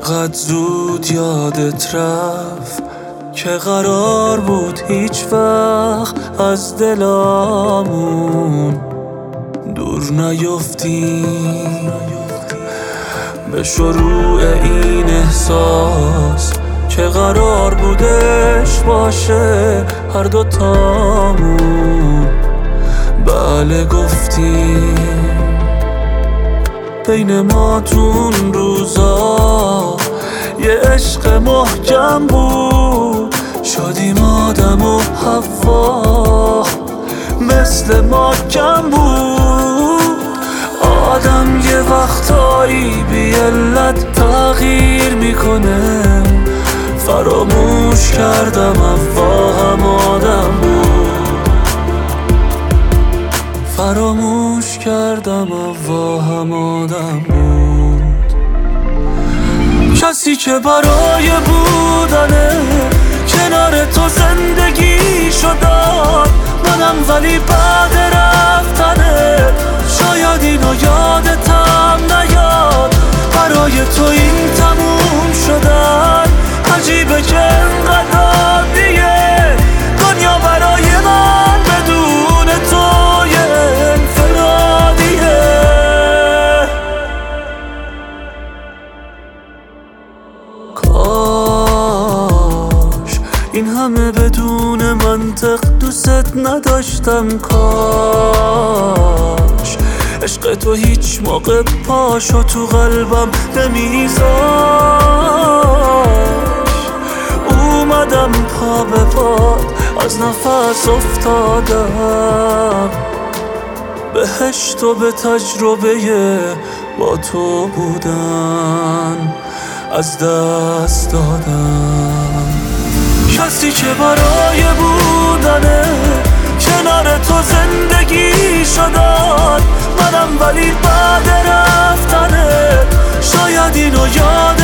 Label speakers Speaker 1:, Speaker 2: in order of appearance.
Speaker 1: چقدر زود یادت رفت که قرار بود هیچ وقت از دلامون دور نیفتیم. به شروع این احساس که قرار بودش باشه هر دوتامون بله گفتیم. بین ما تون روزا یه عشق محکم بود، شدیم آدم و حوا مثل ما کم بود. آدم یه وقتایی بی علت تغییر میکنه، فراموش کردم اوا هم آدم بود، فراموش کردم اوا هم آدم بود. کسی که برای بودنه کنار تو زندگی شدم منم، ولی بعد رفتنه شاید اینو یادتم نیاد. برای تو این تموم شدن عجیبه که انقدر دیگه دنیا برای من بدون تو یه انفرادیه. کاش این همه بدون منطق دوست نداشتم، کاش عشق تو هیچ موقع پاشو تو قلبم نمیذاش. اومدم پا به پا از نفس افتادم، بهشت و به تجربه با تو بودن از دست دادم. کسی که برای بودنه کنار تو زندگی شدن منم، ولی بعد رفتنه شاید اینو یاد